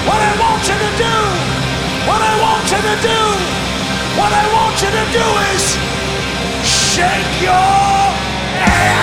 What I want you to do, what I want you to do, what I want you to do is shake your ass.